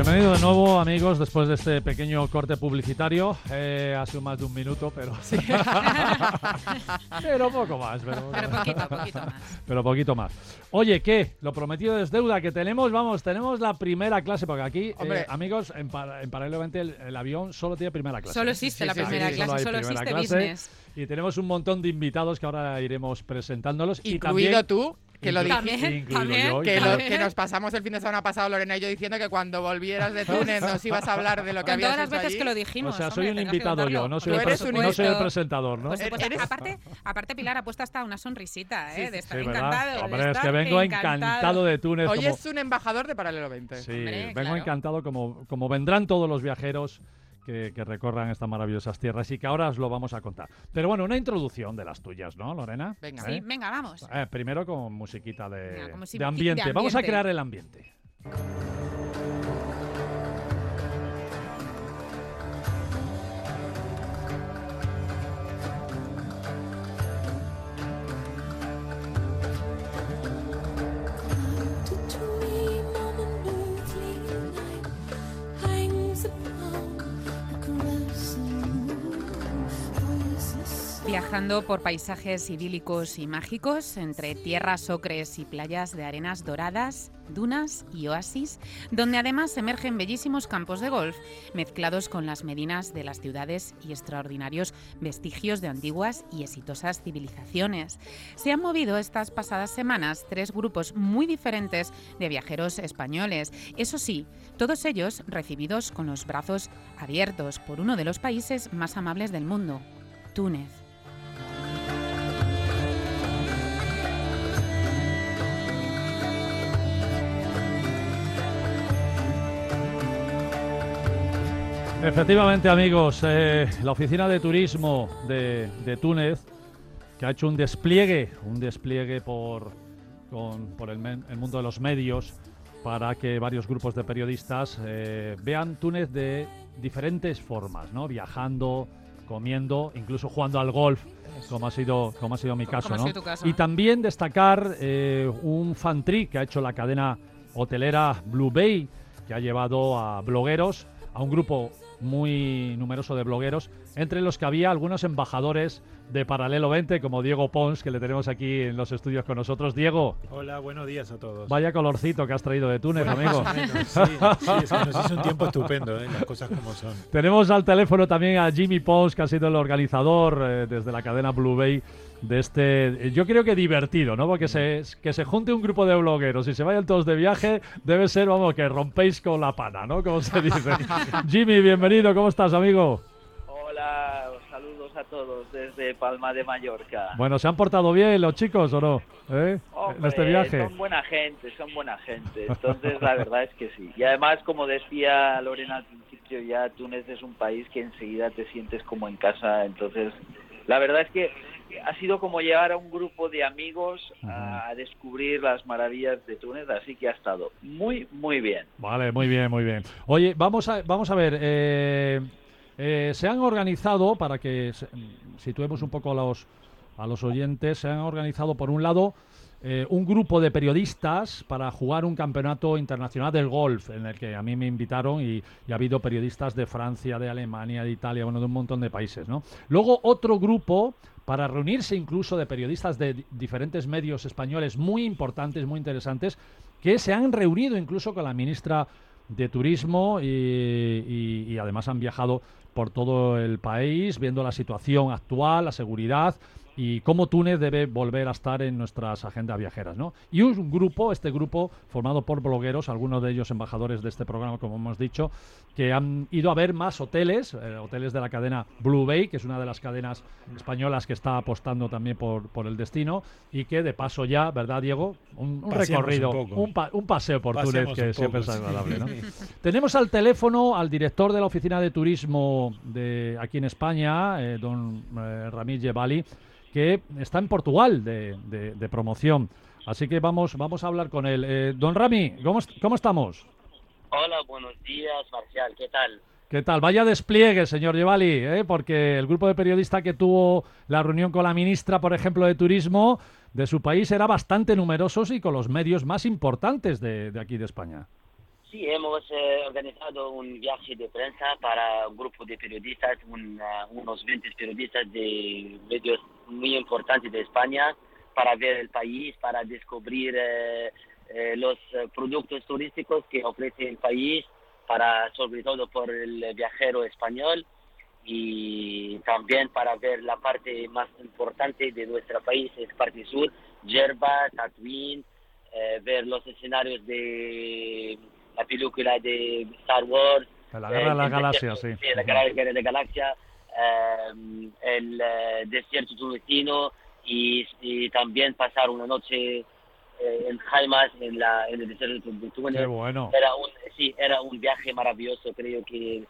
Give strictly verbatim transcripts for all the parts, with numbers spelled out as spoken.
Bienvenido de nuevo, amigos, después de este pequeño corte publicitario. Eh, ha sido más de un minuto, pero... Sí. pero poco más. Pero, pero poquito, poquito más. Pero poquito más. Oye, ¿qué? Lo prometido es deuda, que tenemos, vamos, tenemos la primera clase, porque aquí, eh, amigos, en, en paralelamente el, el avión solo tiene primera clase. Solo existe sí, la sí, primera sí, clase, solo, solo existe clase, business. Y tenemos un montón de invitados que ahora iremos presentándolos. Incluido y también, tú. Que lo también, también, yo, que, lo, que nos pasamos el fin de semana pasado, Lorena y yo, diciendo que cuando volvieras de Túnez nos ibas a hablar de lo que Con habías todas las hecho veces allí. que lo dijimos. O sea, hombre, soy un invitado yo, no soy, el, pres no soy el presentador, ¿no? Pues, pues, ¿Eres? Aparte, aparte, Pilar ha puesto hasta una sonrisita, ¿eh? Sí, de estar sí, encantado. Hombre, de es estar que vengo encantado. encantado de Túnez. Hoy como... es un embajador de Paralelo veinte. Sí, hombre, vengo claro. encantado como, como vendrán todos los viajeros Que, que recorran estas maravillosas tierras y que ahora os lo vamos a contar. Pero bueno, una introducción de las tuyas, ¿no, Lorena? Venga. Sí, ¿Eh? venga, vamos. Eh, primero con musiquita de, Venga, como si, de, ambiente. de ambiente. Vamos a crear el ambiente. Viajando por paisajes idílicos y mágicos, entre tierras ocres y playas de arenas doradas, dunas y oasis, donde además emergen bellísimos campos de golf, mezclados con las medinas de las ciudades y extraordinarios vestigios de antiguas y exitosas civilizaciones. Se han movido estas pasadas semanas tres grupos muy diferentes de viajeros españoles. Eso sí, todos ellos recibidos con los brazos abiertos por uno de los países más amables del mundo, Túnez. Efectivamente, amigos, eh, la oficina de turismo de, de Túnez, que ha hecho un despliegue, un despliegue por, con, por el, men, el mundo de los medios, para que varios grupos de periodistas eh, vean Túnez de diferentes formas, ¿no? Viajando, comiendo, incluso jugando al golf, como ha sido, como ha sido mi caso, ¿no? caso. Y también destacar eh, un fan trip que ha hecho la cadena hotelera Blue Bay, que ha llevado a blogueros, a un grupo muy numeroso de blogueros, entre los que había algunos embajadores de Paralelo veinte, como Diego Pons, que le tenemos aquí en los estudios con nosotros. Diego. Hola, buenos días a todos. Vaya colorcito que has traído de Túnez, bueno, amigo. Más o menos, sí, sí, es que nos hizo un tiempo estupendo, ¿eh? Las cosas como son. Tenemos al teléfono también a Jimmy Pons, que ha sido el organizador eh, desde la cadena Blue Bay de este, yo creo que divertido, ¿no? Porque se, que se junte un grupo de blogueros y se vayan todos de viaje, debe ser, vamos, que rompéis con la pana, ¿no? Como se dice. Jimmy, bienvenido, ¿cómo estás, amigo? Hola, saludos a todos desde Palma de Mallorca. Bueno, ¿se han portado bien los chicos o no? ¿Eh? Hombre, en este viaje. Son buena gente, son buena gente. Entonces, la verdad es que sí. Y además, como decía Lorena al principio, ya Túnez es un país que enseguida te sientes como en casa. Entonces, la verdad es que ha sido como llevar a un grupo de amigos a, a descubrir las maravillas de Túnez, así que ha estado muy, muy bien. Vale, muy bien, muy bien. Oye, vamos a, vamos a ver, eh, eh, se han organizado, para que se, situemos un poco a los, a los oyentes, se han organizado por un lado eh, un grupo de periodistas para jugar un campeonato internacional del golf, en el que a mí me invitaron y, y ha habido periodistas de Francia, de Alemania, de Italia, bueno, de un montón de países, ¿no? Luego otro grupo para reunirse incluso de periodistas de diferentes medios españoles muy importantes, muy interesantes, que se han reunido incluso con la ministra de Turismo y, y, y además han viajado por todo el país viendo la situación actual, la seguridad y cómo Túnez debe volver a estar en nuestras agendas viajeras, ¿no? Y un grupo, este grupo, formado por blogueros, algunos de ellos embajadores de este programa, como hemos dicho, que han ido a ver más hoteles, eh, hoteles de la cadena Blue Bay, que es una de las cadenas españolas que está apostando también por, por el destino, y que de paso ya, ¿verdad, Diego? Un, un recorrido, un, un, pa un paseo por Paseamos Túnez, que siempre poco, es agradable, sí. ¿no? Tenemos al teléfono al director de la Oficina de Turismo de aquí en España, eh, don eh, Ramí Jebali, que está en Portugal de, de, de promoción. Así que vamos vamos a hablar con él. Eh, don Rami, ¿cómo, ¿cómo estamos? Hola, buenos días, Marcial, ¿qué tal? ¿Qué tal? Vaya despliegue, señor Jebali, ¿eh? Porque el grupo de periodistas que tuvo la reunión con la ministra, por ejemplo, de Turismo de su país era bastante numeroso y con los medios más importantes de, de aquí de España. Sí, hemos eh, organizado un viaje de prensa para un grupo de periodistas, un, uh, unos veinte periodistas de medios muy importantes de España, para ver el país, para descubrir eh, eh, los eh, productos turísticos que ofrece el país, para sobre todo por el viajero español, y también para ver la parte más importante de nuestro país, es parte sur, Jerba, Tatooine, eh, ver los escenarios de la película de Star Wars, de la Guerra eh, de las Galaxias, sí. sí, la Guerra de la Galaxia, eh, el eh, desierto tunecino, y, y también pasar una noche eh, en Jaimas, en, la, en el desierto de Túnez. Qué bueno. Era un, sí, era un viaje maravilloso. Creo que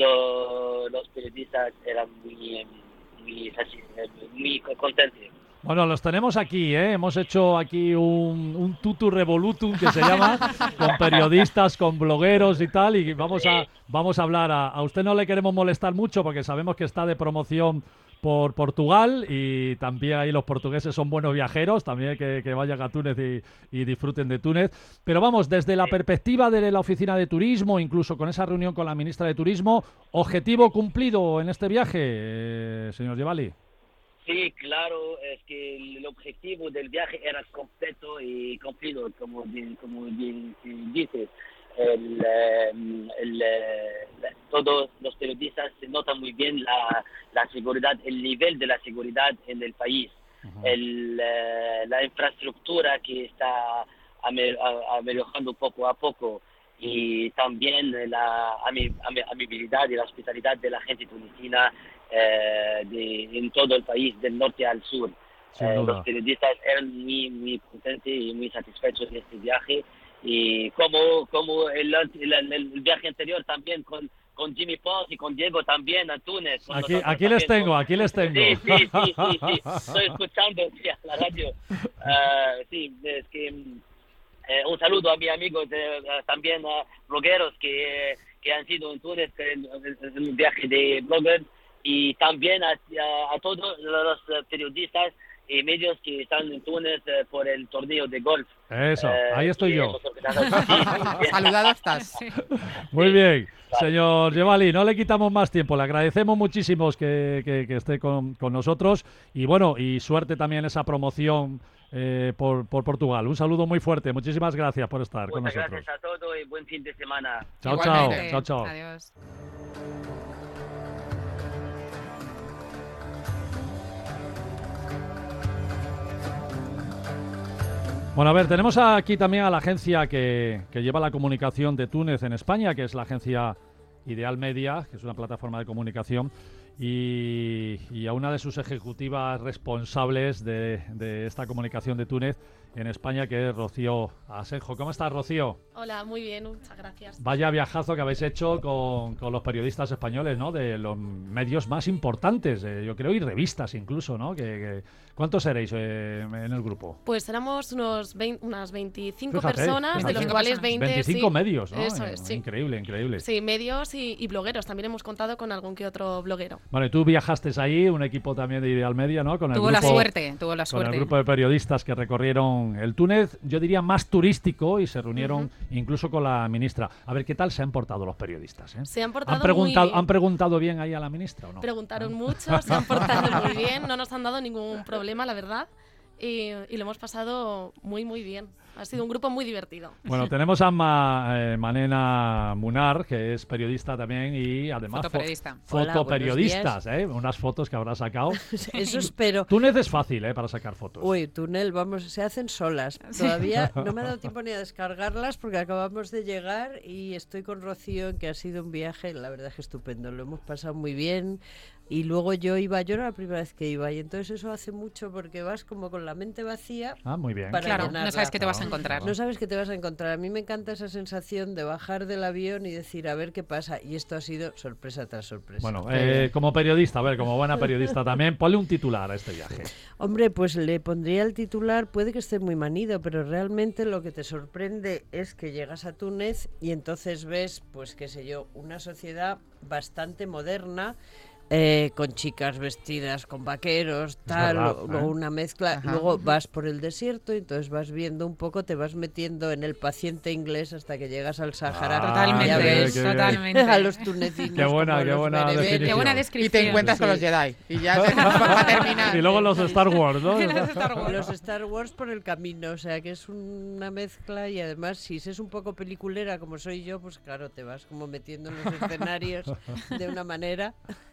todos los periodistas eran muy, muy, muy contentos. Bueno, los tenemos aquí, ¿eh? Hemos hecho aquí un, un tutu revolutum que se llama, con periodistas, con blogueros y tal, y vamos a vamos a hablar. A, a usted no le queremos molestar mucho porque sabemos que está de promoción por Portugal, y también ahí los portugueses son buenos viajeros, también que, que vayan a Túnez y, y disfruten de Túnez. Pero vamos, desde la perspectiva de la oficina de turismo, incluso con esa reunión con la ministra de Turismo, ¿objetivo cumplido en este viaje, eh, señor Jebali? Sí, claro, es que el objetivo del viaje era completo y cumplido, como bien, como bien dices. El, el, el, todos los periodistas se notan muy bien la, la seguridad, el nivel de la seguridad en el país, uh-huh. el, la infraestructura que está mejorando poco a poco, y también la amabilidad y la hospitalidad de la gente tunecina eh, de, en todo el país, del norte al sur. Eh, los periodistas eran muy, muy contentos y muy satisfechos de este viaje. Y como como el, el, el viaje anterior también con, con Jimmy Pons y con Diego también a Túnez. Aquí, aquí les tengo, aquí les tengo. Sí, sí, sí, sí, sí. Estoy escuchando sí, a la radio. Uh, sí, es que eh, un saludo a mis amigos eh, también uh, blogueros que, que han sido en Túnez en, en un viaje de blogger, y también a, a, a todos los periodistas y medios que están en Túnez eh, por el torneo de golf. Eso, eh, ahí estoy yo. Saludado estás. Muy bien, señor Jebali, no le quitamos más tiempo. Le agradecemos muchísimo que, que, que esté con, con nosotros, y bueno, y suerte también esa promoción eh, por, por Portugal. Un saludo muy fuerte. Muchísimas gracias por estar Muchas con nosotros. Gracias a todos y buen fin de semana. Chao, chao, chao, chao. Adiós. Bueno, a ver, tenemos aquí también a la agencia que, que lleva la comunicación de Túnez en España, que es la agencia Ideal Media, que es una plataforma de comunicación, y, y a una de sus ejecutivas responsables de, de esta comunicación de Túnez en España, que es Rocío Asenjo. ¿Cómo estás, Rocío? Hola, muy bien, muchas gracias. Vaya viajazo que habéis hecho con, con los periodistas españoles, ¿no? De los medios más importantes, eh, yo creo, y revistas incluso, ¿no? Que, que, ¿cuántos seréis eh, en el grupo? Pues éramos unos veinte, unas veinticinco Fíjate, personas, veinticinco de los cuales veinte... veinticinco sí, medios, ¿no? Eso es, sí. Increíble, increíble. Sí, medios y, y blogueros. También hemos contado con algún que otro bloguero. Bueno, y tú viajaste ahí, un equipo también de Ideal Media, ¿no? Con el tuvo grupo, la suerte, tuvo la suerte. Con el grupo de periodistas que recorrieron el Túnez, yo diría más turístico, y se reunieron uh-huh. incluso con la ministra. A ver, ¿qué tal se han portado los periodistas? Eh? Se han portado ¿Han preguntado, muy bien. ¿Han preguntado bien ahí a la ministra o no? Preguntaron ¿Ah? mucho, se han portado muy bien, no nos han dado ningún problema, la verdad, y, y lo hemos pasado muy, muy bien. Ha sido un grupo muy divertido. Bueno, tenemos a Ma, eh, Manena Munar, que es periodista también y además fotoperiodista. Fo fotoperiodistas, ¿eh? Unas fotos que habrá sacado. Eso espero. Túnez es fácil, ¿eh? Para sacar fotos. Uy, túnel, vamos, se hacen solas. Todavía no me ha dado tiempo ni a descargarlas porque acabamos de llegar y estoy con Rocío, en que ha sido un viaje, la verdad es que estupendo. Lo hemos pasado muy bien. Y luego yo iba, yo era la primera vez que iba, y entonces eso hace mucho porque vas como con la mente vacía. Ah, muy bien. Para claro, llenarla. No sabes qué te vas a encontrar. No sabes qué te vas a encontrar. A mí me encanta esa sensación de bajar del avión y decir, a ver qué pasa. Y esto ha sido sorpresa tras sorpresa. Bueno, eh, como periodista, a ver, como buena periodista también, ponle un titular a este viaje. Hombre, pues le pondría el titular, puede que esté muy manido, pero realmente lo que te sorprende es que llegas a Túnez y entonces ves, pues qué sé yo, una sociedad bastante moderna, Eh, con chicas vestidas con vaqueros, tal, verdad, o- luego ¿eh? una mezcla, Ajá. luego vas por el desierto y entonces vas viendo un poco, te vas metiendo en el paciente inglés hasta que llegas al Sahara. Ah, Totalmente, ya qué ves bien, qué bien. totalmente. a los tunecinos. Qué buena, como qué los buena bereberes. definición. Qué buena Y descripción. te encuentras con Sí. los Jedi. Y ya se va a terminar. Y luego los Star Wars, ¿no? Los Star Wars. Los Star Wars por el camino, o sea que es una mezcla y además si es un poco peliculera como soy yo, pues claro, te vas como metiendo en los escenarios de una manera.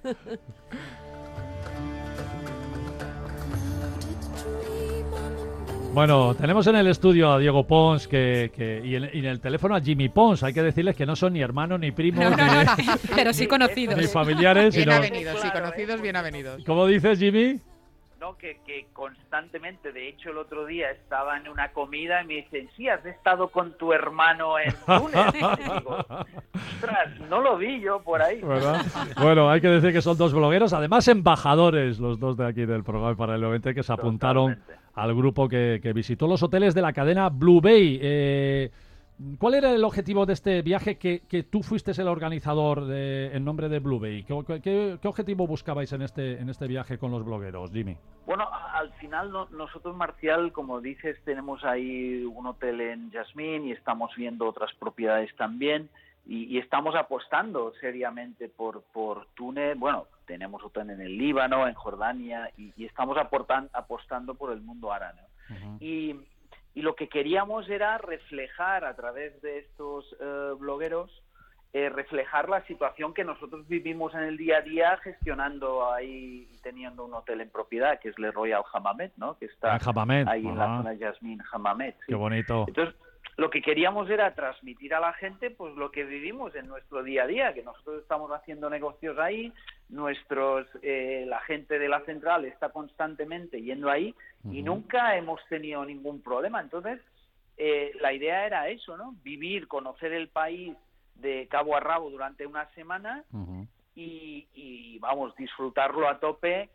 Bueno, tenemos en el estudio a Diego Pons que, que, y, en, y en el teléfono a Jimmy Pons. Hay que decirles que no son ni hermanos, ni primos, No, no, ni, no, pero sí conocidos. ni familiares, Bien sino... avenidos, sí, Claro, conocidos, ¿eh? bien avenidos. ¿Cómo dices, Jimmy? No, que, que constantemente, de hecho el otro día estaba en una comida y me dicen, sí, has estado con tu hermano en Túnez. Y digo, ostras, no lo vi yo por ahí. ¿Verdad? Bueno, hay que decir que son dos blogueros, además embajadores, los dos de aquí del programa para el noventa, que se apuntaron Totalmente. al grupo que, que visitó los hoteles de la cadena Blue Bay. Eh, ¿Cuál era el objetivo de este viaje que, que tú fuiste el organizador de, en nombre de Blue Bay? ¿Qué, qué, qué objetivo buscabais en este, en este viaje con los blogueros, Jimmy? Bueno, a- al final no- nosotros, Marcial, como dices, tenemos ahí un hotel en Yasmín y estamos viendo otras propiedades también y, y estamos apostando seriamente por, por Túnez. Bueno, tenemos hotel en el Líbano, en Jordania y, y estamos aportan- apostando por el mundo árabe. Uh-huh. Y, y lo que queríamos era reflejar a través de estos eh, blogueros, eh, reflejar la situación que nosotros vivimos en el día a día gestionando ahí y teniendo un hotel en propiedad, que es Le Royal Hammamet, ¿no? Que está En Hammamet, ahí en la ajá. zona de Yasmín Hammamet. sí. Qué bonito. Entonces, lo que queríamos era transmitir a la gente pues lo que vivimos en nuestro día a día, que nosotros estamos haciendo negocios ahí, nuestros eh, la gente de la central está constantemente yendo ahí y Ujú. nunca hemos tenido ningún problema. Entonces, eh, la idea era eso, ¿no? Vivir, conocer el país de cabo a rabo durante una semana Uh-huh. y, y, vamos, disfrutarlo a tope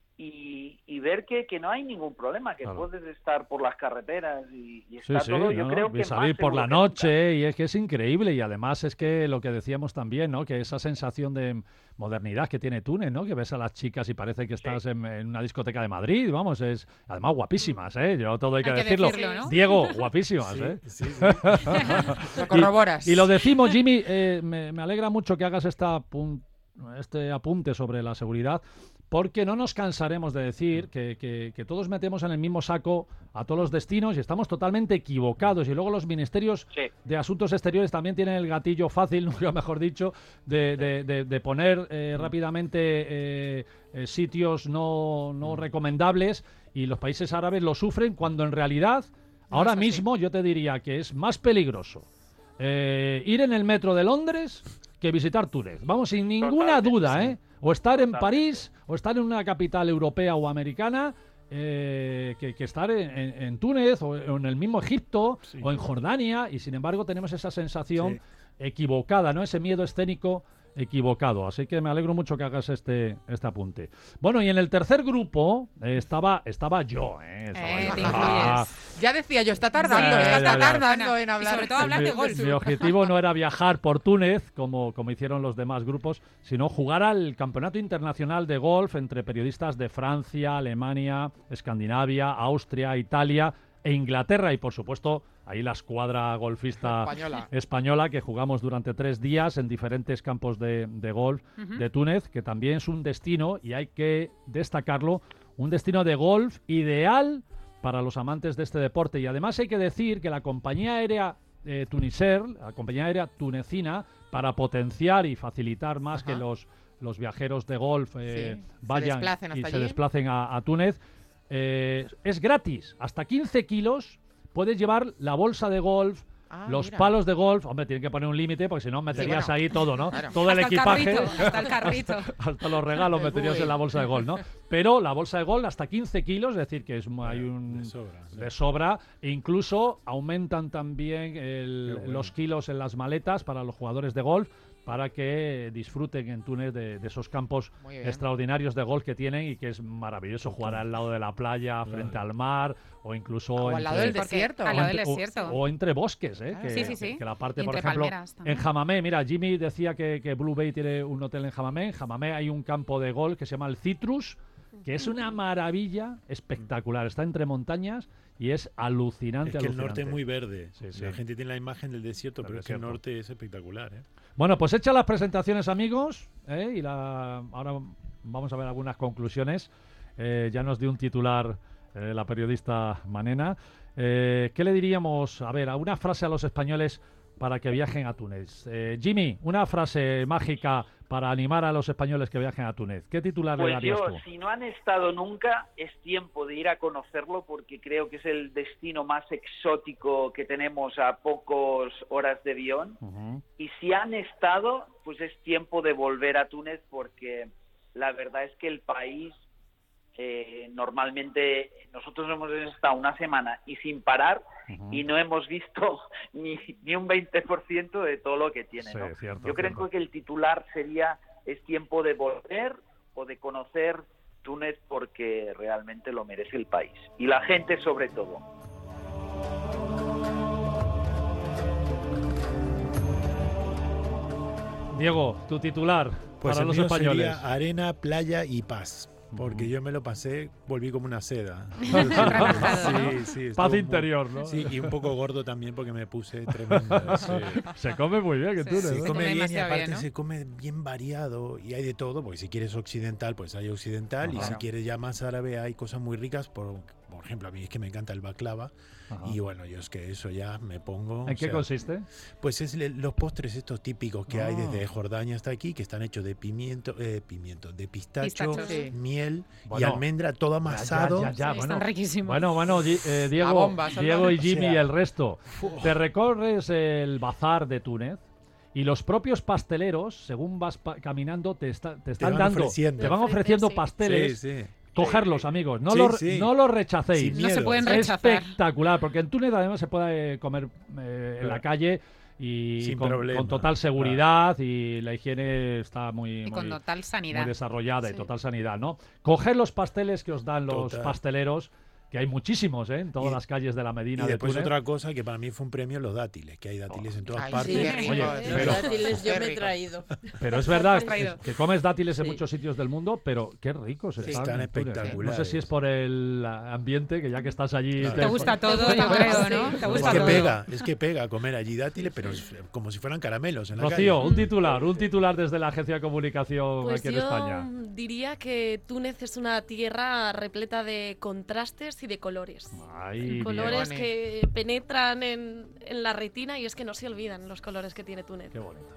y, y ver que, que no hay ningún problema, que Claro. puedes estar por las carreteras y, y Sí, está sí, todo, yo ¿no? creo Y que salir más por la seguro que noche y es que es increíble y además es que lo que decíamos también, ¿no? Que esa sensación de modernidad que tiene Túnez, ¿no? Que ves a las chicas y parece que estás en, en una discoteca de Madrid, vamos, es además guapísimas, ¿eh? Yo todo hay que Hay que decirlo. decirlo, ¿no? Diego, guapísimas, Sí, ¿eh? sí, sí. Lo corroboras. Y, y lo decimos, Jimmy, eh, me, me alegra mucho que hagas esta pun- este apunte sobre la seguridad, porque no nos cansaremos de decir que, que- que todos metemos en el mismo saco a todos los destinos y estamos totalmente equivocados. Y luego los ministerios Sí. de Asuntos Exteriores también tienen el gatillo fácil, nunca mejor dicho, de, de- de- de poner eh, rápidamente eh, eh, sitios no, no recomendables y los países árabes lo sufren cuando en realidad, ahora es así. mismo yo te diría que es más peligroso eh, ir en el metro de Londres que visitar Túnez. Vamos, sin ninguna Totalmente, duda, ¿eh? O estar en Totalmente. París, o estar en una capital europea o americana, eh, que, que estar en, en- en Túnez, o, o en el mismo Egipto, Sí. o en Jordania, y sin embargo tenemos esa sensación Sí. equivocada, ¿no? Ese miedo escénico equivocado. Así que me alegro mucho que hagas este, este apunte. Bueno, y en el tercer grupo eh, estaba, estaba yo, ¿eh? Estaba Eh, yo. te Ah, incluyes. Ya decía yo, está tardando, Ya, está ya, ya. tardando en Y hablar. sobre todo hablar de mi, golf. mi objetivo no era viajar por Túnez, como, como hicieron los demás grupos, sino jugar al Campeonato Internacional de Golf entre periodistas de Francia, Alemania, Escandinavia, Austria, Italia e Inglaterra. Y, por supuesto, ahí la escuadra golfista Española. española que jugamos durante tres días en diferentes campos de, de golf Ujú. de Túnez, que también es un destino, y hay que destacarlo, un destino de golf ideal para los amantes de este deporte. Y además hay que decir que la compañía aérea eh, Tunisair, la compañía aérea tunecina, para potenciar y facilitar más Ajá. que los, los viajeros de golf eh, Sí, se vayan desplacen y hasta se allí. desplacen a, a Túnez, eh, es gratis. Hasta quince kilos puedes llevar la bolsa de golf, Ah, los mira. palos de golf. Hombre, tienen que poner un límite porque si no meterías bueno. ahí todo, ¿no? Claro. Todo el Hasta el equipaje. carrito, hasta el carrito. Hasta los regalos El meterías buggy. en la bolsa de golf, ¿no? Pero la bolsa de golf hasta quince kilos, es decir, que es, hay un... De sobra, sí. de sobra, e incluso aumentan también el- Qué bueno. los kilos en las maletas para los jugadores de golf, para que disfruten en Túnez de, de esos campos extraordinarios de golf que tienen y que es maravilloso jugar al lado de la playa, frente claro. al mar o incluso o entre, al lado del desierto, al lado del desierto. O, o entre bosques, ¿eh? Claro. que, sí, sí, sí. que la parte, y por entre ejemplo, también. en Hamamé, mira, Jimmy decía que, que Blue Bay tiene un hotel en Hamamé. En Hamamé hay un campo de golf que se llama el Citrus, que es una maravilla espectacular. Está entre montañas y es alucinante. Es que alucinante. el norte es muy verde. Sí, sí. La gente tiene la imagen del desierto, el pero desierto. es que el norte es espectacular. ¿eh? Bueno, pues hecha las presentaciones, amigos, ¿eh? y la, ahora vamos a ver algunas conclusiones. Eh, ya nos dio un titular eh, la periodista Manena. Eh, ¿Qué le diríamos? A ver, a una frase a los españoles para que viajen a Túnez. Eh, Jimmy, una frase mágica para animar a los españoles que viajen a Túnez. ¿Qué titular pues le darías yo, tú? Si no han estado nunca, es tiempo de ir a conocerlo porque creo que es el destino más exótico que tenemos a pocas horas de avión. Uh-huh. Y si han estado, pues es tiempo de volver a Túnez porque la verdad es que el país, eh, normalmente nosotros hemos estado una semana y sin parar uh-huh. y no hemos visto ni, ni un veinte por ciento de todo lo que tiene. Sí, ¿no? cierto, Yo creo cierto. que el titular sería es tiempo de volver o de conocer Túnez porque realmente lo merece el país y la gente sobre todo. Diego, tu titular pues para el los mío españoles. Sería arena, playa y paz. Porque uh-huh. yo me lo pasé, volví como una seda. sí, sí, paz muy, interior, ¿no? Sí, y un poco gordo también porque me puse tremendo. Sí. Se come muy bien, que tú, Se ¿no? come bien y aparte bien, ¿no? se come bien variado y hay de todo, porque si quieres occidental, pues hay occidental, uh-huh. y si quieres ya más árabe hay cosas muy ricas, por, por ejemplo, a mí es que me encanta el baklava. Ajá. Y bueno, yo es que eso ya me pongo... ¿En qué sea, consiste? Pues es le, los postres estos típicos que oh. hay desde Jordania hasta aquí, que están hechos de pimiento, eh, pimiento, de pistacho, pistacho sí. miel bueno, y almendra, todo amasado. Ya, ya, ya, ya. Sí, bueno, están riquísimos. Bueno, bueno, eh, Diego, bomba, Diego y Jimmy o sea, y el resto. Uf. Te recorres el bazar de Túnez y los propios pasteleros, según vas pa- caminando, te, está, te están te dando, ofreciendo. te van ofreciendo sí. pasteles. Sí, sí. Cogerlos, amigos, no, sí, lo, sí. no los rechacéis. No se pueden es rechazar. Espectacular, porque en Túnez además se puede comer eh, en la calle y con, con total seguridad claro. y la higiene está muy, y muy, con total sanidad. muy desarrollada sí. y total sanidad, ¿no? Coger los pasteles que os dan los total. pasteleros, que hay muchísimos, ¿eh? En todas y, las calles de la Medina y de después Túnez. otra cosa que para mí fue un premio, los dátiles, que hay dátiles oh. en todas Ay, partes. Sí, rico, Oye, los pero, dátiles yo me he traído. Pero es verdad que, que comes dátiles sí. en muchos sitios del mundo, pero qué ricos sí. están. Están espectaculares. No sé si es por el ambiente, que ya que estás allí... Claro. Te, te gusta todo, yo creo, ¿no? Te gusta es que todo. pega, es que pega comer allí dátiles, pero es como si fueran caramelos en la Rocío, calle. un titular, un titular desde la Agencia de Comunicación pues aquí en yo España. diría que Túnez es una tierra repleta de contrastes y de colores. Ay, colores bien. que penetran en, en la retina y es que no se olvidan los colores que tiene Túnez. Qué bonito.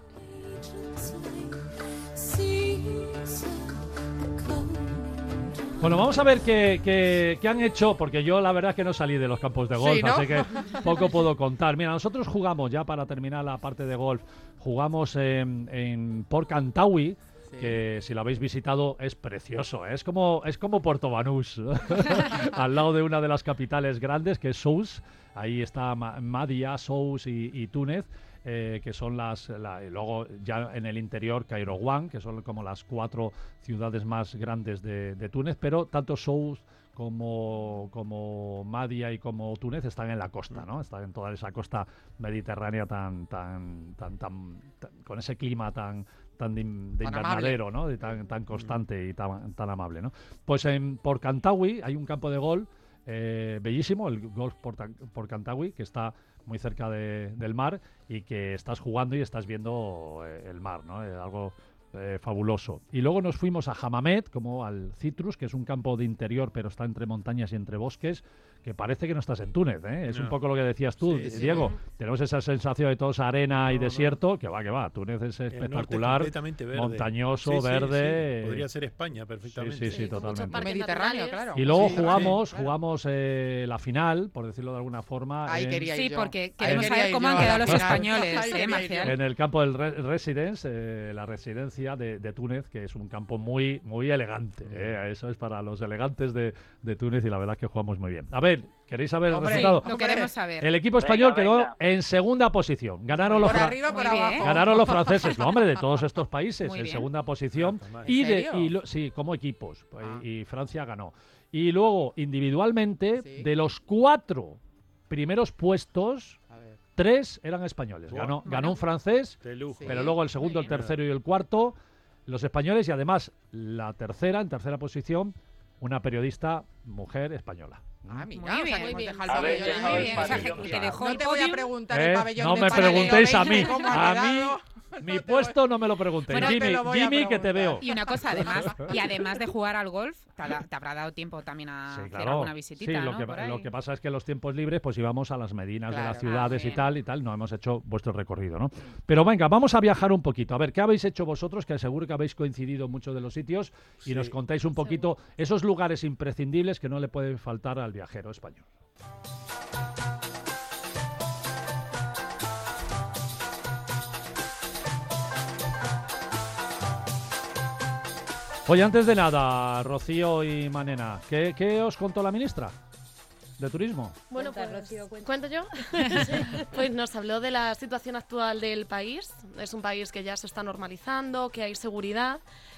Bueno, vamos a ver qué, qué, qué han hecho, porque yo la verdad es que no salí de los campos de golf, sí, ¿no? así que poco puedo contar. Mira, nosotros jugamos, ya para terminar la parte de golf, jugamos en, en Port Cantawi, sí. que si lo habéis visitado es precioso, ¿eh? es como es como Puerto Banús, al lado de una de las capitales grandes, que es Sousse. Ahí está Madia, Sousse y, y Túnez. Eh, que son las, la, y luego ya en el interior Kairouan, que son como las cuatro ciudades más grandes de, de Túnez, pero tanto Sousse como, como Madia y como Túnez están en la costa, ¿no? Están en toda esa costa mediterránea tan, tan, tan, tan, tan con ese clima tan tan de, de tan invernadero, amable. ¿no? De tan, tan constante y tan, tan amable, ¿no? Pues en Port Cantawi hay un campo de golf eh, bellísimo, el Golf Port, Port Cantawi, que está muy cerca de, del mar y que estás jugando y estás viendo eh, el mar, ¿no? Eh, algo eh, fabuloso. Y luego nos fuimos a Hammamet, como al Citrus, que es un campo de interior, pero está entre montañas y entre bosques, que parece que no estás en Túnez, ¿eh? Es no. un poco lo que decías tú, sí, Diego. Sí. Tenemos esa sensación de toda esa arena no, y desierto, no. que va, que va. Túnez es espectacular, verde. montañoso, sí, sí, verde. Sí. Podría ser España perfectamente. Sí, sí, sí, sí totalmente. Mediterráneo, claro. Y luego sí, jugamos, sí, claro. jugamos eh, la final, por decirlo de alguna forma. Ahí en, quería ir sí, yo. porque Ahí queremos quería saber ir cómo yo han a quedado la los final. españoles, Ahí ¿eh, quería ir yo. Marcial? En el campo del Re Residence, eh, la residencia decía, de, de Túnez, que es un campo muy, muy elegante. ¿eh? Eso es para los elegantes de, de Túnez y la verdad es que jugamos muy bien. A ver, ¿queréis saber Hombre, el resultado? Lo queremos saber. El equipo español Venga, quedó venga. en segunda posición. Ganaron los, Por fra- arriba, por Muy bien. abajo. ganaron los franceses, no, hombre, de todos estos países, Muy en bien. segunda posición. ¿En Y de, serio? y lo- sí, como equipos. Ah. Y, y Francia ganó. Y luego, individualmente, Sí. de los cuatro primeros puestos, A ver. tres eran españoles. Buah. Ganó, Bueno. ganó un francés, De lujo. Sí. pero luego el segundo, Muy el bien. tercero y el cuarto, los españoles. Y además, la tercera, en tercera posición, una periodista mujer española. Ah, mira, Muy o sea, bien. que hemos Muy bien. dejado el A ver, pabellón dejado Muy el bien. O sea, que pabellón, te dejó No el te voy a podium. preguntar ¿Eh? el pabellón No de me Paralelo preguntéis a veinte mí. cómo ha A mí, quedado. mi No te puesto no me lo preguntéis. Bueno, te Jimmy, lo voy a Jimmy, que te preguntar. veo. Y una cosa, además, y además de jugar al golf, te, ha- te habrá dado tiempo también a Sí, hacer claro. alguna visitita, Sí, lo, ¿no? que, Por ahí. lo que pasa es que los tiempos libres pues íbamos a las medinas de Claro. las Ah, ciudades muy y bien. tal y tal, no hemos hecho vuestro recorrido, ¿no? Pero venga, vamos a viajar un poquito. A ver, ¿qué habéis hecho vosotros? Que seguro que habéis coincidido en muchos de los sitios y Sí. nos contáis un poquito esos lugares imprescindibles que no le pueden faltar al viajero español. Oye, antes de nada, Rocío y Manena, ¿qué, qué os contó la ministra de Turismo? Bueno, Cuenta, pues, Rocío, cuenta. ¿cuento yo? Pues nos habló de la situación actual del país. Es un país que ya se está normalizando, que hay seguridad.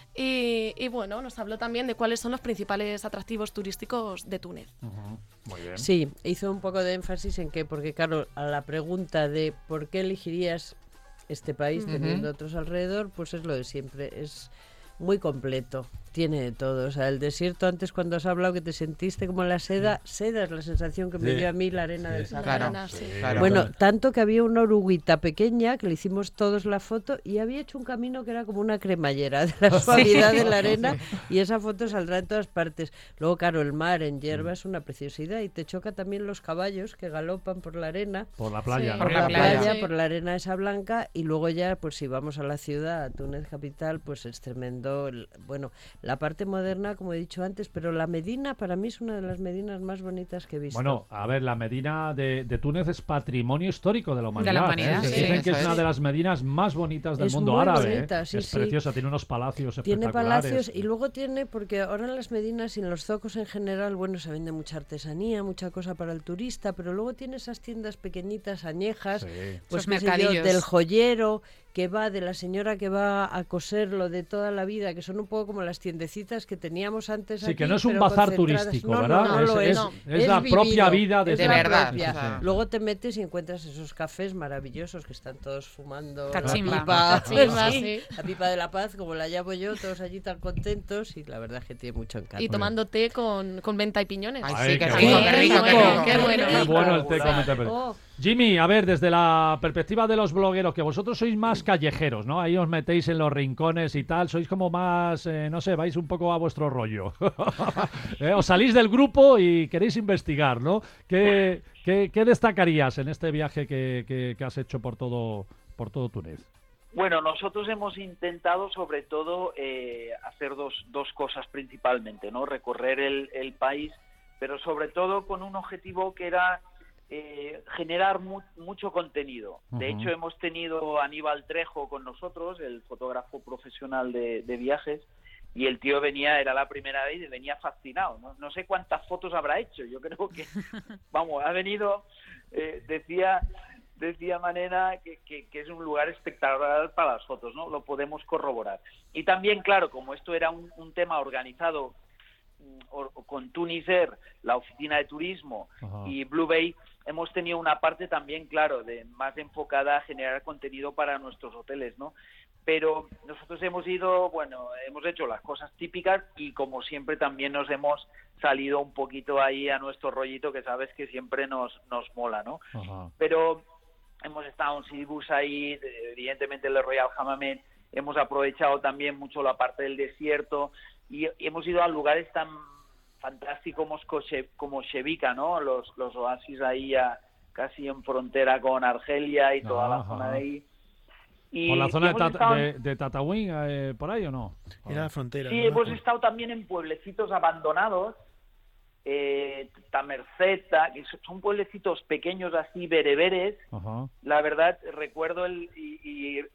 Y, y bueno, nos habló también de cuáles son los principales atractivos turísticos de Túnez. Muy bien. Sí, hizo un poco de énfasis en que, porque claro, a la pregunta de por qué elegirías este país Ujú. teniendo otros alrededor, pues es lo de siempre, es muy completo, tiene de todo. O sea, el desierto, antes cuando has hablado que te sentiste como la seda, seda es la sensación que me Sí. dio a mí la arena Sí, del sí. Sahara. Claro, sí. Claro. Bueno, tanto que había una oruguita pequeña que le hicimos todos la foto y había hecho un camino que era como una cremallera de la suavidad de la arena y esa foto saldrá en todas partes. Luego, claro, el mar en hierba es una preciosidad y te choca también los caballos que galopan por la arena, Por la playa, Sí. ¿no? por la la playa. playa, Sí. por la arena esa blanca y luego ya, pues si vamos a la ciudad, a Túnez capital, pues es tremendo. el- bueno, la parte moderna, como he dicho antes, pero la Medina para mí es una de las Medinas más bonitas que he visto. Bueno, a ver, la Medina de, de Túnez es patrimonio histórico de la humanidad. De la humanidad, ¿eh? sí. Dicen Sí, que es eso una es. de las Medinas más bonitas del Es mundo muy árabe. ¿eh? bonita, sí, es sí. preciosa, tiene unos palacios Tiene espectaculares. palacios y luego tiene, porque ahora en las Medinas y en los zocos en general, bueno, se vende mucha artesanía, mucha cosa para el turista, pero luego tiene esas tiendas pequeñitas, añejas, Sí. pues Esos qué sé yo, mercadillos. del joyero, que va, de la señora que va a coserlo de toda la vida, que son un poco como las tiendecitas que teníamos antes Sí, aquí, que no es un pero bazar concentradas. turístico, No, no, ¿verdad? no es lo es- es. no. es la vivido, propia vida de es De la verdad, propia. o sea. Luego te metes y encuentras esos cafés maravillosos que están todos fumando Cachimba. la pipa, Cachimba, sí, sí. la pipa de la paz, como la llamo yo, todos allí tan contentos y la verdad es que tiene mucho encanto. Y tomando té con, con menta y piñones. Ay, Ay, sí, qué qué rico, bueno. qué rico, qué Qué rico. qué bueno. Qué bueno el té con menta y piñones. Oh, Jimmy, a ver, desde la perspectiva de los blogueros, que vosotros sois más callejeros, ¿no? Ahí os metéis en los rincones y tal, sois como más, eh, no sé, vais un poco a vuestro rollo. Eh, os salís del grupo y queréis investigar, ¿no? ¿Qué, qué, qué destacarías en este viaje que, que- que has hecho por todo, por todo Túnez? Bueno, nosotros hemos intentado sobre todo eh, hacer dos, dos cosas principalmente, ¿no? Recorrer el, el país, pero sobre todo con un objetivo que era eh, generar mu- mucho contenido. De Ujú. hecho, hemos tenido a Aníbal Trejo con nosotros, el fotógrafo profesional de, de viajes, y el tío venía, era la primera vez y venía fascinado. No, no sé cuántas fotos habrá hecho, yo creo que, vamos, ha venido, eh, decía... decía Manena que, que, que es un lugar espectacular para las fotos, ¿no? Lo podemos corroborar. Y también, claro, como esto era un, un tema organizado mm, or- con Tunisair, la oficina de turismo Ajá. y Blue Bay, hemos tenido una parte también, claro, de más enfocada a generar contenido para nuestros hoteles, ¿no? Pero nosotros hemos ido, bueno, hemos hecho las cosas típicas y como siempre también nos hemos salido un poquito ahí a nuestro rollito que sabes que siempre nos, nos mola, ¿no? Ajá. Pero hemos estado en Sidi Bou Said, evidentemente el Royal Hammamet, hemos aprovechado también mucho la parte del desierto y, y hemos ido a lugares tan fantásticos como, Coche- como Shevica, ¿no? Los, los oasis ahí a- casi en frontera con Argelia y toda la Ajá. zona de ahí. Y, ¿Por la y zona de, hemos Tata- estado- de, de Tataouine, eh, por ahí o no? Era la frontera. Sí, ¿no? hemos estado también en pueblecitos abandonados, eh, Tamerceta, que son pueblecitos pequeños así, bereberes. Ajá. La verdad, recuerdo el, y, y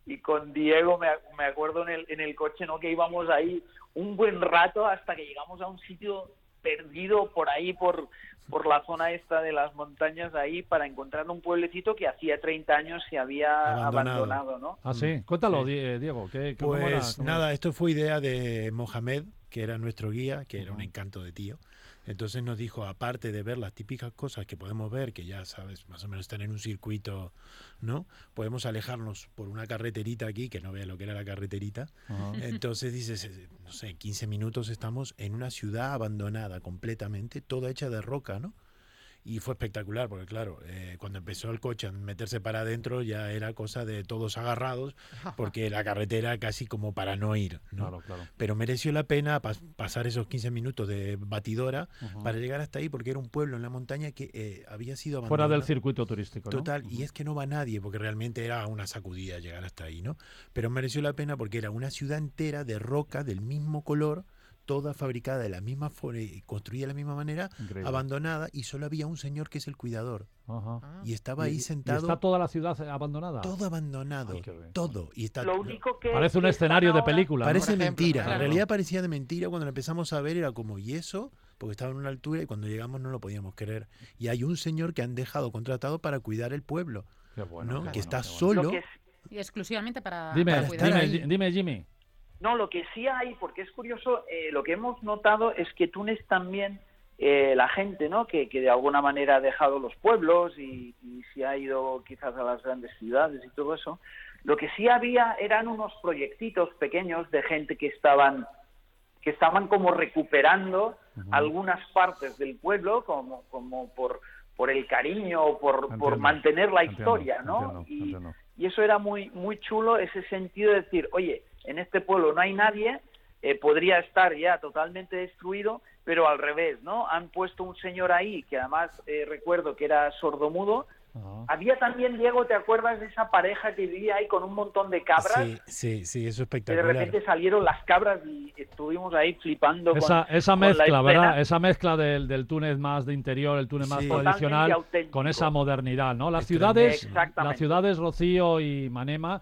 y con Diego me, me acuerdo en el, en el coche, ¿no? Que íbamos ahí un buen rato hasta que llegamos a un sitio perdido por ahí, por, por la zona esta de las montañas ahí, para encontrar un pueblecito que hacía treinta años se había abandonado, abandonado ¿no? Ah, sí. Cuéntalo, sí. Diego. ¿qué, cómo pues era, cómo nada, era? Esto fue idea de Mohamed, que era nuestro guía, que era un encanto de tío. Entonces nos dijo, aparte de ver las típicas cosas que podemos ver, que ya sabes, más o menos están en un circuito, ¿no? Podemos alejarnos por una carreterita aquí, que no vea lo que era la carreterita. Uh-huh. Entonces dices, no sé, en quince minutos estamos en una ciudad abandonada completamente, toda hecha de roca, ¿no? Y fue espectacular, porque claro, eh, cuando empezó el coche a meterse para adentro ya era cosa de todos agarrados, porque la carretera casi como para no ir, ¿no? Claro, claro. Pero mereció la pena pas- pasar esos quince minutos de batidora uh-huh. para llegar hasta ahí, porque era un pueblo en la montaña que eh, había sido abandonado. Fuera del circuito turístico, ¿no? Total, uh-huh. y es que no va nadie, porque realmente era una sacudida llegar hasta ahí, ¿no? Pero mereció la pena porque era una ciudad entera de roca del mismo color, toda fabricada de la misma forma y construida de la misma manera, increíble. Abandonada, y solo había un señor que es el cuidador. Ajá. Y estaba ¿Y, ahí sentado. ¿Y está toda la ciudad abandonada? Todo abandonado, Ay, todo. Y está, Lo único que parece un que escenario de película. Parece ¿no? mentira, claro. en realidad parecía de mentira. Cuando lo empezamos a ver era como, ¿y eso? Porque estaba en una altura y cuando llegamos no lo podíamos creer. Y hay un señor que han dejado contratado para cuidar el pueblo, qué bueno, ¿no? qué que bueno, está qué bueno. solo. Que es... Y exclusivamente para, dime, para cuidar. dime, ahí. dime, Jimmy. No, lo que sí hay, porque es curioso, eh, lo que hemos notado es que Túnez también, eh, la gente, ¿no? Que, que de alguna manera ha dejado los pueblos y, y se ha ido quizás a las grandes ciudades y todo eso, lo que sí había eran unos proyectitos pequeños de gente que estaban que estaban como recuperando uh-huh. algunas partes del pueblo, como, como por, por el cariño o por, por mantener la entiendo, historia, ¿no? Entiendo, y, entiendo. y eso era muy, muy chulo, ese sentido de decir, oye, en este pueblo no hay nadie, eh, podría estar ya totalmente destruido, pero al revés, ¿no? Han puesto un señor ahí, que además eh, recuerdo que era sordomudo. Uh-huh. Había también, Diego, ¿te acuerdas de esa pareja que vivía ahí con un montón de cabras? Sí, sí, sí, eso es espectacular. Que de repente salieron las cabras y estuvimos ahí flipando esa, con esa con mezcla, la ¿verdad? Esa mezcla del, del Túnez más de interior, el Túnez más sí. tradicional, con esa modernidad, ¿no? Las ciudades, las ciudades Rocío y Manema,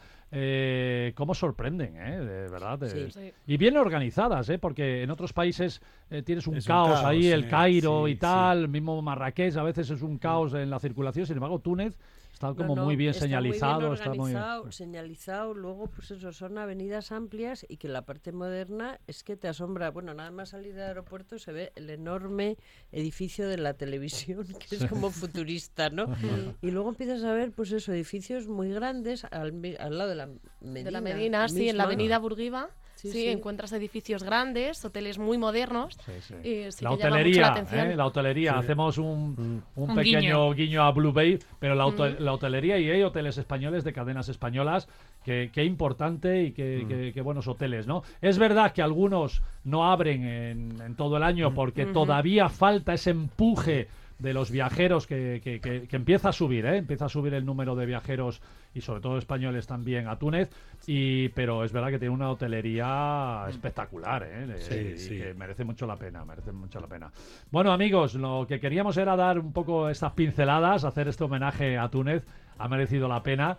eh, cómo sorprenden, ¿eh? De verdad. De, sí, sí. Y bien organizadas, ¿eh? Porque en otros países eh, tienes un es caos, un caos ahí, sí, el Cairo sí, y tal, sí. mismo Marrakech, a veces es un caos en la circulación, sin embargo, Túnez está como no, no, muy bien está señalizado. Muy bien está muy organizado, señalizado, luego pues eso, son avenidas amplias y que la parte moderna es que te asombra. Bueno, nada más salir del aeropuerto se ve el enorme edificio de la televisión, que es como futurista, ¿no? Y luego empiezas a ver pues eso, edificios muy grandes al, al lado de la Medina. De la Medina, misma. Sí, en la avenida Bourguiba. Sí, sí, sí, encuentras edificios grandes, hoteles muy modernos. Sí, sí. Y sí la, que hotelería, la, atención. ¿eh? la hotelería, sí. hacemos un, un, un pequeño guiño. guiño a Blue Bay, pero la, hotel, mm. la hotelería, y hay hoteles españoles de cadenas españolas, que, que importante y que, mm. que, que buenos hoteles, ¿no? Es verdad que algunos no abren en, en todo el año porque mm-hmm. todavía falta ese empuje de los viajeros que, que, que, que empieza a subir, ¿eh? Empieza a subir el número de viajeros y sobre todo españoles también a Túnez, y pero es verdad que tiene una hotelería espectacular, ¿eh? Sí, y, sí. y que merece mucho la pena, merece mucho la pena. Bueno, amigos, lo que queríamos era dar un poco estas pinceladas, hacer este homenaje a Túnez, ha merecido la pena.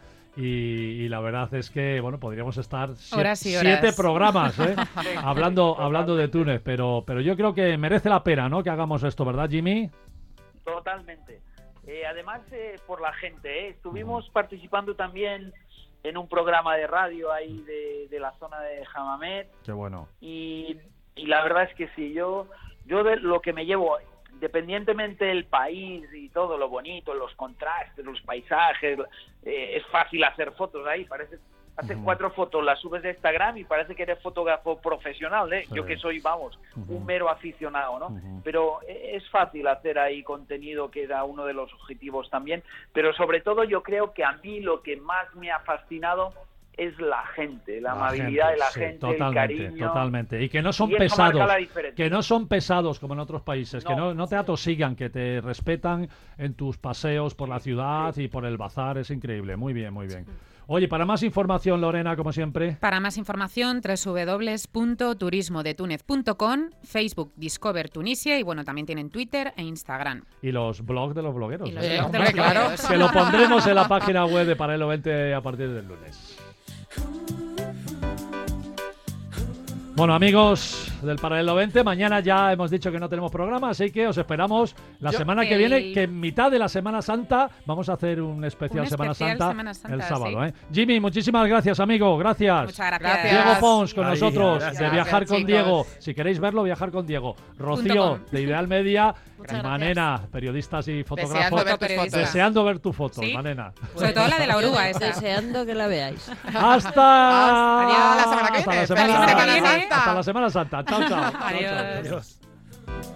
Y, y la verdad es que, bueno, podríamos estar siete, horas y horas. siete programas ¿eh? hablando, hablando de Túnez, pero, pero yo creo que merece la pena, ¿no? Que hagamos esto, ¿verdad, Jimmy? Totalmente. Eh, además, eh, por la gente, ¿eh? Estuvimos uh-huh. participando también en un programa de radio ahí de, de la zona de Hammamet. Qué bueno. Y, y la verdad es que sí, yo, yo de lo que me llevo, independientemente del país y todo lo bonito, los contrastes, los paisajes, eh, es fácil hacer fotos ahí, parece... Haces uh-huh. cuatro fotos, las subes a Instagram y parece que eres fotógrafo profesional, ¿eh? Sí. Yo que soy, vamos, uh-huh. un mero aficionado, ¿no? Uh-huh. Pero es fácil hacer ahí contenido, que era uno de los objetivos también. Pero sobre todo yo creo que a mí lo que más me ha fascinado es la gente, la, la amabilidad gente, de la sí, gente, totalmente, el cariño. Totalmente, y que no son y pesados, que no son pesados como en otros países, no, que no, no te atosigan, que te respetan en tus paseos por la ciudad sí. y por el bazar, es increíble, muy bien, muy bien. Oye, para más información, Lorena, como siempre. Para más información, doble u doble u doble u punto turismo de túnez punto com, Facebook Discover Tunisia y bueno, también tienen Twitter e Instagram. Y los blogs de los blogueros. Y los ¿eh? blogs de los blogueros. Que lo pondremos en la página web de Paralelo veinte a partir del lunes. Bueno, amigos del Paralelo veinte, mañana ya hemos dicho que no tenemos programa, así que os esperamos la Yo, semana que el... viene, que en mitad de la Semana Santa vamos a hacer un especial, un Semana, especial Santa Semana Santa el sábado. sí. ¿eh? Jimmy, muchísimas gracias, amigo, gracias. Muchas gracias. Diego Pons con Ay, nosotros, gracias. de Viajar Gracias, con chicos. Diego. Si queréis verlo, Viajar con Diego. Rocío, de Ideal Media. Muchas Y Manena, periodistas y Deseando fotógrafos. ver tus Periodista. fotos. Deseando ver tu foto, ¿Sí? Manena. Sobre todo la de la oruga esa. Deseando que la veáis. Hasta, Adiós, la semana que hasta viene. la Feliz semana, Semana Santa. hasta la Semana Santa. Chao, chao. Chao, chao. Adiós. Adiós.